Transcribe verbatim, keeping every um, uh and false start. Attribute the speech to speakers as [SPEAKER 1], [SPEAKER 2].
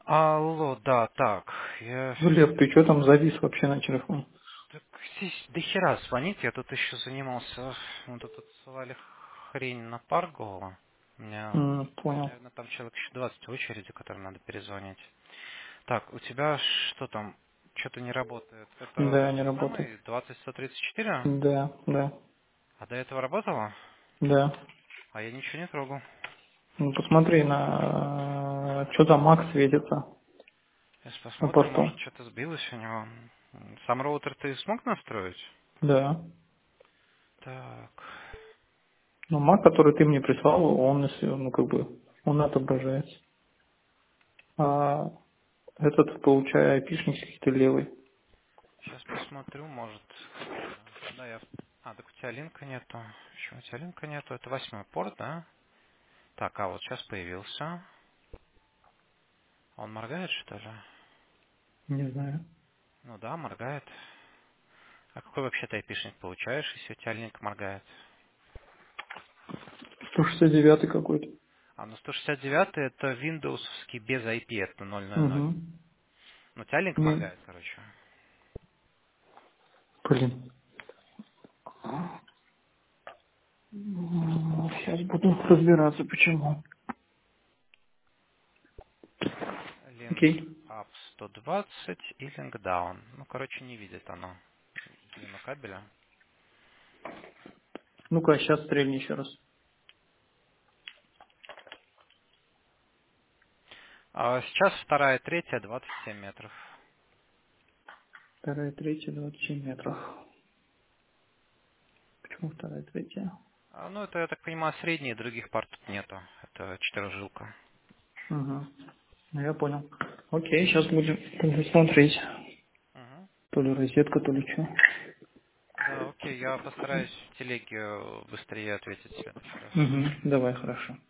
[SPEAKER 1] Алло, да, так, я...
[SPEAKER 2] Глеб, ты что там завис вообще на телефон?
[SPEAKER 1] Так здесь до хера звонит, я тут еще занимался, мы тут отсылали хрень на Парго. У меня,
[SPEAKER 2] М, понял.
[SPEAKER 1] наверное, там человек еще двадцать в очереди, которым надо перезвонить. Так, у тебя что там, что-то не работает? Это
[SPEAKER 2] Да, не
[SPEAKER 1] этот
[SPEAKER 2] работает.
[SPEAKER 1] самый двадцать сто тридцать четыре?
[SPEAKER 2] Да, да,
[SPEAKER 1] А до этого работало?
[SPEAKER 2] да.
[SPEAKER 1] А я ничего не трогал.
[SPEAKER 2] Ну, посмотри на... Что там Макс светится
[SPEAKER 1] Сейчас
[SPEAKER 2] на
[SPEAKER 1] посмотрим,
[SPEAKER 2] порту.
[SPEAKER 1] может что-то сбилось у него. Сам роутер ты смог настроить?
[SPEAKER 2] Да.
[SPEAKER 1] Так.
[SPEAKER 2] Ну, Мак, который ты мне прислал, он, если, ну, как бы, он отображается. А этот, получая айпишник какой-то левый.
[SPEAKER 1] Сейчас посмотрю, может как-то. Да, я... А, так у тебя линка нету. Почему у тебя линка нету? Это восьмой порт, да? Так, а вот сейчас появился. Он моргает, что ли?
[SPEAKER 2] Не знаю.
[SPEAKER 1] Ну да, моргает. А какой вообще ты айпишник получаешь, если у тебя линк моргает?
[SPEAKER 2] сто шестьдесят девятый какой-то.
[SPEAKER 1] А, ну сто шестьдесят девятый это Windows без ай пи, это ноль ноль ноль.
[SPEAKER 2] Угу.
[SPEAKER 1] Ну, у тебя линк
[SPEAKER 2] Не.
[SPEAKER 1] моргает, короче.
[SPEAKER 2] Блин. Сейчас буду разбираться, почему.
[SPEAKER 1] Link
[SPEAKER 2] Окей.
[SPEAKER 1] up сто двадцать и link down. Ну, короче, не видит оно длину кабеля.
[SPEAKER 2] Ну-ка, сейчас стрельни еще раз.
[SPEAKER 1] А сейчас вторая, третья, двадцать семь метров.
[SPEAKER 2] Вторая, третья, двадцать семь метров. Почему вторая, третья?
[SPEAKER 1] А, ну, это, я так понимаю, средние, других пар тут нету. Это четырехжилка.
[SPEAKER 2] Угу. Ну, я понял. Окей, сейчас будем будем смотреть.
[SPEAKER 1] Угу.
[SPEAKER 2] То ли розетка, то ли что.
[SPEAKER 1] Да, окей, я постараюсь в телеге быстрее ответить в следующий раз.
[SPEAKER 2] Угу. Давай, хорошо.